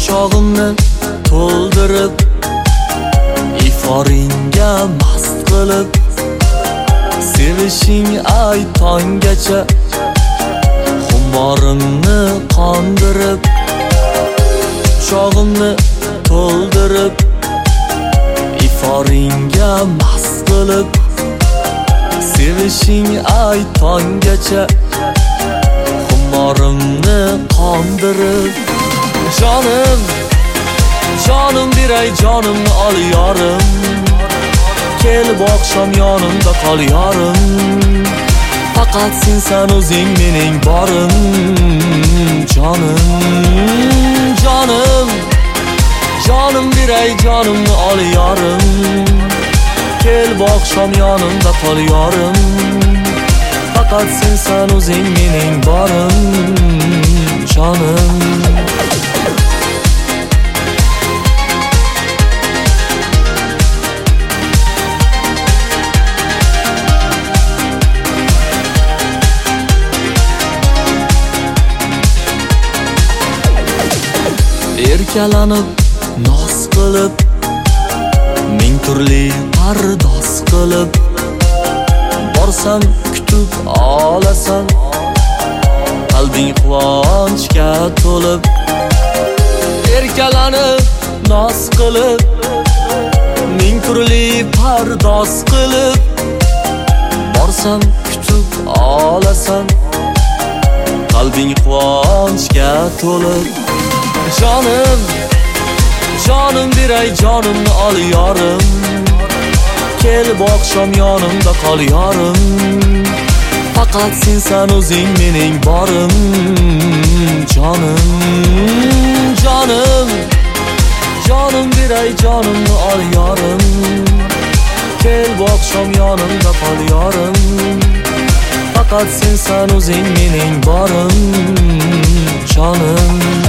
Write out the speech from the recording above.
Quchog'imni to'ldirib, iforingga mast qilib, sevishing ay tonggacha, xumorimni qondirib. Quchog'imni to'ldirib, iforingga mast qilib, sevishing ay tonggacha, xumorimni qondirib. Jonim, jonim beray, jonimni ol yorim, kelib oqshom yonimda qol yorim. Faqat sensan o'zing mening borim. Jonim, jonim, jonim beray, jonimni ol yorim, kelib oqshom yonimda qol yorim. Faqat sensan o'zing mening borim. Jonim. Erkalanib, noz qilib, ming turli pardoz qilib, borsam kutib olasan, qalbing quvonchga to'lib. Erkalanib, noz qilib, ming turli pardoz qilib, borsam kutib olasan, qalbing quvonchga to'lib. Jonim, jonim beray, jonimni ol yorim, kelib oqshom yonimda qol yorim. Faqat sensan o'zing mening borim. Jonim, jonim, jonim beray, jonimni ol yorim, kelib oqshom yonimda qol yorim. Faqat sensan o'zing mening borim. Jonim.